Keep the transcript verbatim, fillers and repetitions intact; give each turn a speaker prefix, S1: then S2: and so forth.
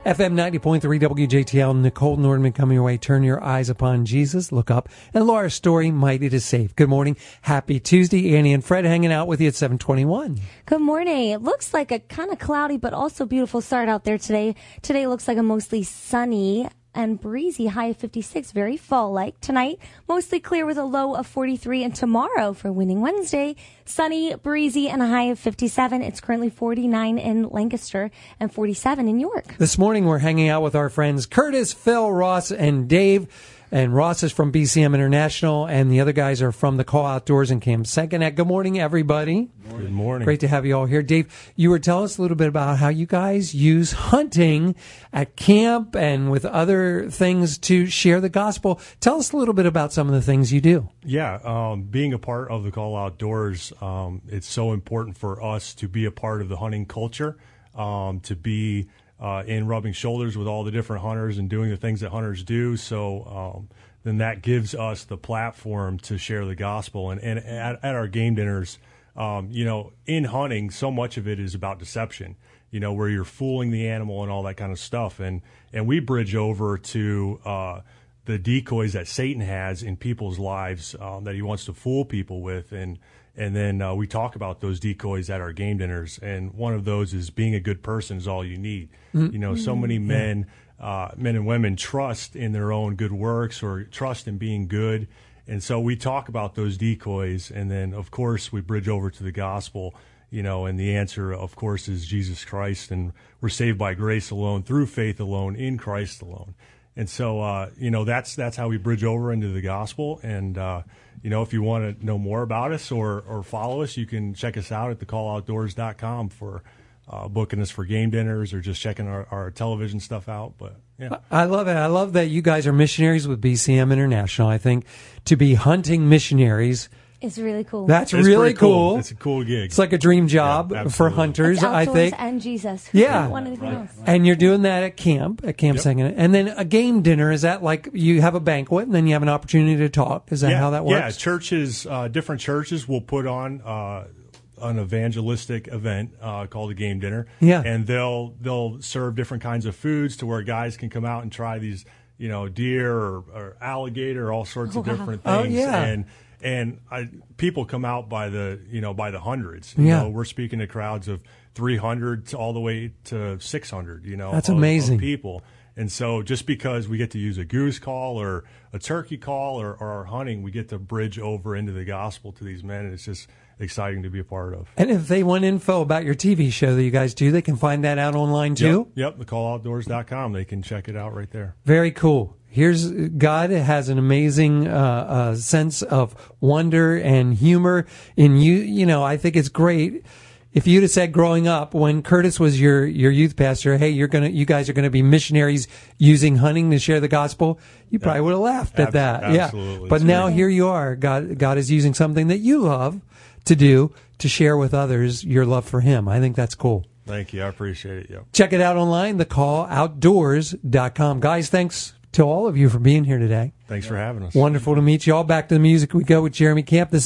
S1: F M ninety point three W J T L, Nicole Nordman coming your way. Turn your eyes upon Jesus, look up. And Laura Story, Mighty to Save. Good morning. Happy Tuesday. Annie and Fred hanging out with you at seven twenty-one.
S2: Good morning. It looks like a kind of cloudy but also beautiful start out there today. Today looks like a mostly sunny and breezy, high of fifty-six, very fall-like. Tonight, mostly clear with a low of forty-three. And tomorrow, for Winning Wednesday, sunny, breezy, and a high of fifty-seven. It's currently forty-nine in Lancaster and forty-seven in York.
S1: This morning, we're hanging out with our friends Curtis, Phil, Ross, and Dave. And Ross is from B C M International, and the other guys are from the Call Outdoors in Camp Seganet. Good morning, everybody.
S3: Good morning. Good morning.
S1: Great to have you all here. Dave, you were telling us a little bit about how you guys use hunting at camp and with other things to share the gospel. Tell us a little bit about some of the things you do.
S3: Yeah, um, being a part of the Call Outdoors, um, it's so important for us to be a part of the hunting culture, um, to be Uh, in rubbing shoulders with all the different hunters and doing the things that hunters do. So um, then that gives us the platform to share the gospel. And, and at, at our game dinners, um, you know, in hunting, so much of it is about deception, you know, where you're fooling the animal and all that kind of stuff. And, and we bridge over to uh, the decoys that Satan has in people's lives um, that he wants to fool people with. And And then uh, we talk about those decoys at our game dinners, and one of those is being a good person is all you need. Mm-hmm. You know, so many men, uh, men and women trust in their own good works or trust in being good, and so we talk about those decoys, and then of course we bridge over to the gospel. You know, and the answer, of course, is Jesus Christ, and we're saved by grace alone, through faith alone, in Christ alone. And so, uh, you know, that's that's how we bridge over into the gospel. And, uh, you know, if you want to know more about us or, or follow us, you can check us out at the call outdoors dot com for uh, booking us for game dinners or just checking our, our television stuff out. But, yeah.
S1: I love it. I love that you guys are missionaries with B C M International. I think to be hunting missionaries,
S2: it's really cool.
S1: That's
S3: it's
S1: really
S3: cool.
S1: cool.
S3: It's a cool gig.
S1: It's like a dream job
S3: yeah,
S1: for hunters,
S2: it's
S1: I think.
S2: And Jesus. Who
S1: yeah.
S2: want anything else?
S1: And you're doing that at camp, at Camp
S3: Yep.
S1: Seganet. And then a game dinner, is that like you have a banquet and then you have an opportunity to talk? Is that
S3: yeah,
S1: how that works?
S3: Yeah, churches, uh, different churches will put on uh, an evangelistic event uh, called a game dinner.
S1: Yeah.
S3: And they'll they'll serve different kinds of foods to where guys can come out and try these, you know, deer or, or alligator, all sorts
S2: oh,
S3: of
S2: wow.
S3: different
S1: Oh,
S3: things.
S1: yeah.
S3: And And I, people come out by the, you know, by the hundreds. You
S1: Yeah.
S3: know, we're speaking to crowds of three hundred to all the way to six hundred, you know.
S1: That's
S3: of,
S1: amazing.
S3: of people. And so just because we get to use a goose call or a turkey call or, or our hunting, we get to bridge over into the gospel to these men. And it's just exciting to be a part of.
S1: And if they want info about your T V show that you guys do, they can find that out online too?
S3: Yep, yep the call outdoors dot com. They can check it out right there.
S1: Very cool. Here's God has an amazing uh, uh, sense of wonder and humor in you. You know, I think it's great. If you'd have said growing up when Curtis was your, your youth pastor, hey, you're gonna, you guys are gonna be missionaries using hunting to share the gospel, you probably would have laughed at
S3: Ab-
S1: that.
S3: absolutely.
S1: Yeah. But
S3: It's
S1: now
S3: great.
S1: here you are. God, God is using something that you love to do to share with others your love for Him. I think that's cool.
S3: Thank you. I appreciate it. Yep.
S1: Check it out online, the call outdoors dot com. Guys, thanks to all of you for being here today.
S3: Thanks for having us.
S1: Wonderful to meet you all. Back to the music we go with Jeremy Camp. This